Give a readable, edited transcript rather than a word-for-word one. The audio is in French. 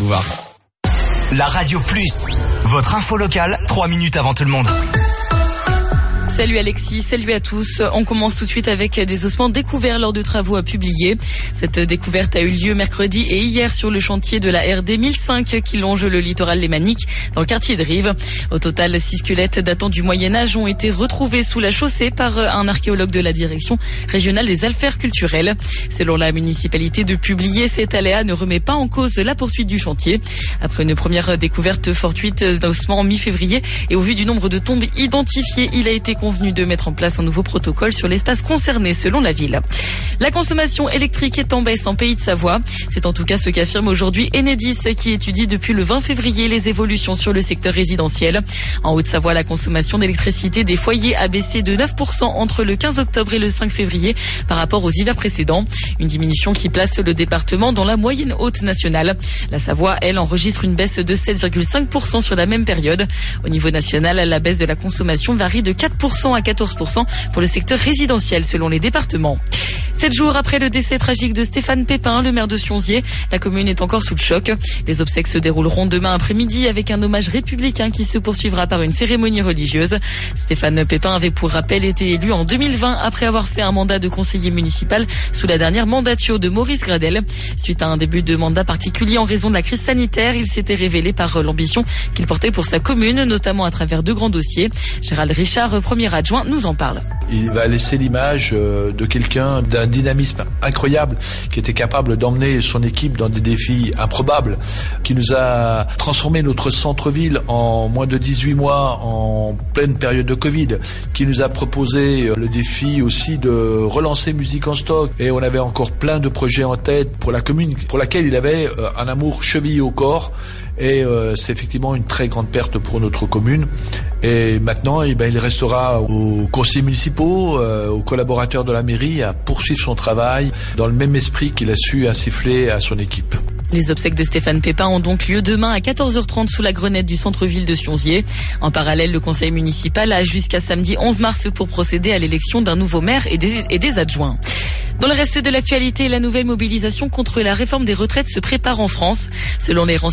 voir. La Radio Plus, votre info locale, 3 minutes avant tout le monde. Salut Alexis, salut à tous. On commence tout de suite avec des ossements découverts lors de travaux à publier. Cette découverte a eu lieu mercredi et hier sur le chantier de la RD 1005 qui longe le littoral lémanique dans le quartier de Rives. Au total, 6 squelettes datant du Moyen-Âge ont été retrouvés sous la chaussée par un archéologue de la direction régionale des affaires culturelles. Selon la municipalité de Publier, cet aléa ne remet pas en cause la poursuite du chantier. Après une première découverte fortuite d'ossements en mi-février et au vu du nombre de tombes identifiées, il a été convenu de mettre en place un nouveau protocole sur l'espace concerné selon la ville. La consommation électrique est en baisse en Pays de Savoie. C'est en tout cas ce qu'affirme aujourd'hui Enedis qui étudie depuis le 20 février les évolutions sur le secteur résidentiel. En Haute-Savoie, la consommation d'électricité des foyers a baissé de 9% entre le 15 octobre et le 5 février par rapport aux hivers précédents. Une diminution qui place le département dans la moyenne haute nationale. La Savoie, elle, enregistre une baisse de 7,5% sur la même période. Au niveau national, la baisse de la consommation varie de 4% à 14% pour le secteur résidentiel selon les départements. 7 jours après le décès tragique de Stéphane Pépin, le maire de Sionzier, la commune est encore sous le choc. Les obsèques se dérouleront demain après-midi avec un hommage républicain qui se poursuivra par une cérémonie religieuse. Stéphane Pépin avait pour rappel été élu en 2020 après avoir fait un mandat de conseiller municipal sous la dernière mandature de Maurice Gradel. Suite à un début de mandat particulier en raison de la crise sanitaire, il s'était révélé par l'ambition qu'il portait pour sa commune, notamment à travers 2 grands dossiers. Gérald Richard, premier adjoint, nous en parle. Il va laisser l'image de quelqu'un d'un dynamisme incroyable, qui était capable d'emmener son équipe dans des défis improbables, qui nous a transformé notre centre-ville en moins de 18 mois, en pleine période de Covid, qui nous a proposé le défi aussi de relancer Musique en Stock. Et on avait encore plein de projets en tête pour la commune, pour laquelle il avait un amour chevillé au corps. Et c'est effectivement une très grande perte pour notre commune. Et maintenant, il restera aux conseillers municipaux, aux collaborateurs de la mairie à poursuivre son travail dans le même esprit qu'il a su insuffler à son équipe. Les obsèques de Stéphane Pépin ont donc lieu demain à 14h30 sous la grenette du centre-ville de Sionzier. En parallèle, le conseil municipal a jusqu'à samedi 11 mars pour procéder à l'élection d'un nouveau maire et des adjoints. Dans le reste de l'actualité, la nouvelle mobilisation contre la réforme des retraites se prépare en France. Selon les